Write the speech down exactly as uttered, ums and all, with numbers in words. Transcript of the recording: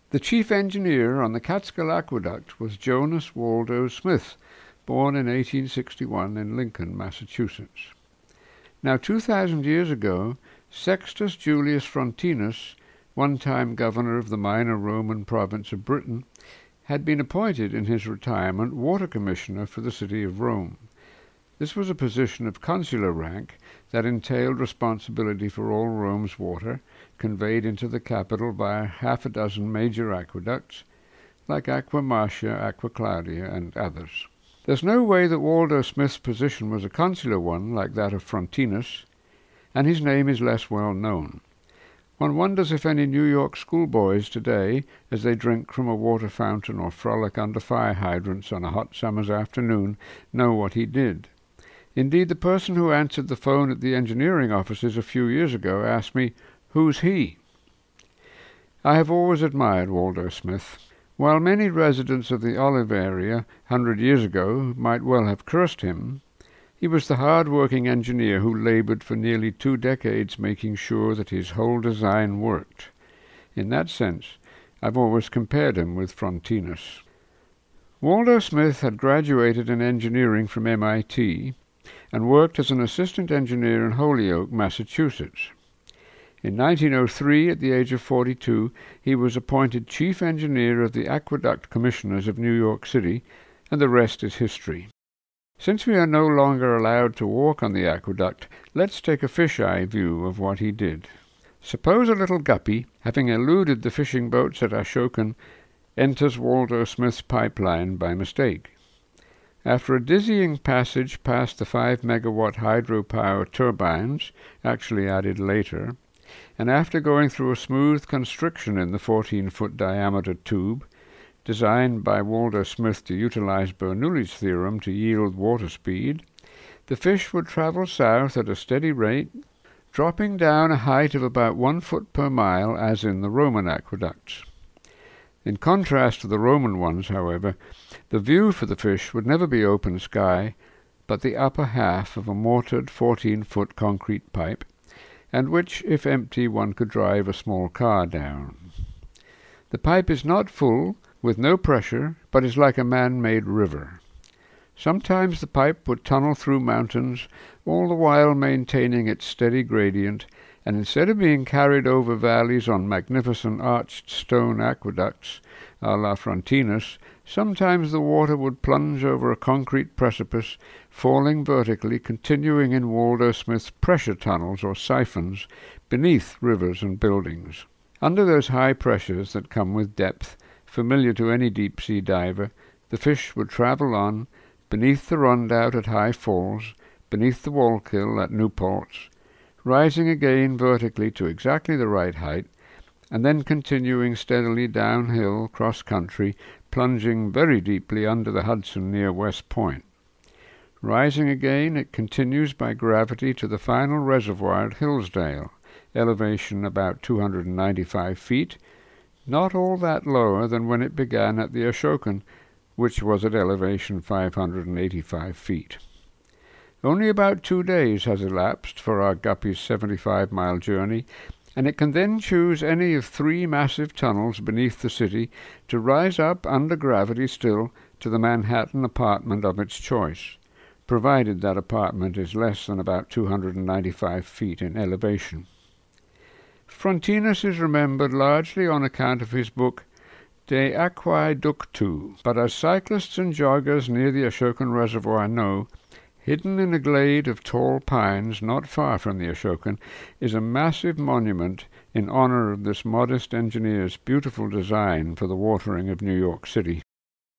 The chief engineer on the Catskill Aqueduct was Jonas Waldo Smith, born in eighteen sixty-one in Lincoln, Massachusetts. Now, two thousand years ago, Sextus Julius Frontinus, one-time governor of the minor Roman province of Britain, had been appointed in his retirement water commissioner for the city of Rome. This was a position of consular rank that entailed responsibility for all Rome's water, conveyed into the capital by half a dozen major aqueducts, like Aqua Marcia, Aqua Claudia, and others. There's no way that Waldo Smith's position was a consular one like that of Frontinus, and his name is less well known. One wonders if any New York schoolboys today, as they drink from a water fountain or frolic under fire hydrants on a hot summer's afternoon, know what he did. Indeed, the person who answered the phone at the engineering offices a few years ago asked me, "Who's he?" I have always admired Waldo Smith. While many residents of the Olive area a hundred years ago might well have cursed him, he was the hard-working engineer who labored for nearly two decades making sure that his whole design worked. In that sense, I've always compared him with Frontinus. Waldo Smith had graduated in engineering from M I T and worked as an assistant engineer in Holyoke, Massachusetts. In nineteen oh three, at the age of forty-two, he was appointed chief engineer of the Aqueduct Commissioners of New York City, and the rest is history. Since we are no longer allowed to walk on the aqueduct, let's take a fish-eye view of what he did. Suppose a little guppy, having eluded the fishing boats at Ashokan, enters Waldo Smith's pipeline by mistake. After a dizzying passage past the five megawatt hydropower turbines, actually added later, and after going through a smooth constriction in the fourteen-foot diameter tube, designed by Waldo Smith to utilize Bernoulli's theorem to yield water speed, the fish would travel south at a steady rate, dropping down a height of about one foot per mile as in the Roman aqueducts. In contrast to the Roman ones, however, the view for the fish would never be open sky, but the upper half of a mortared fourteen-foot concrete pipe, and which, if empty, one could drive a small car down. The pipe is not full, with no pressure, but is like a man-made river. Sometimes the pipe would tunnel through mountains, all the while maintaining its steady gradient, and instead of being carried over valleys on magnificent arched stone aqueducts, a la Frontinus, sometimes the water would plunge over a concrete precipice, falling vertically, continuing in Waldo Smith's pressure tunnels or siphons beneath rivers and buildings. Under those high pressures that come with depth, familiar to any deep-sea diver, the fish would travel on, beneath the Rondout at High Falls, beneath the Wallkill at Newports, rising again vertically to exactly the right height, and then continuing steadily downhill cross-country, plunging very deeply under the Hudson near West Point. Rising again, it continues by gravity to the final reservoir at Hillsdale, elevation about two hundred ninety-five feet, not all that lower than when it began at the Ashokan, which was at elevation five hundred eighty-five feet. Only about two days has elapsed for our guppy's seventy-five mile journey, and it can then choose any of three massive tunnels beneath the city to rise up under gravity still to the Manhattan apartment of its choice, provided that apartment is less than about two hundred ninety-five feet in elevation. Frontinus is remembered largely on account of his book De Aquae Ductu, but as cyclists and joggers near the Ashokan Reservoir know, hidden in a glade of tall pines not far from the Ashokan is a massive monument in honor of this modest engineer's beautiful design for the watering of New York City.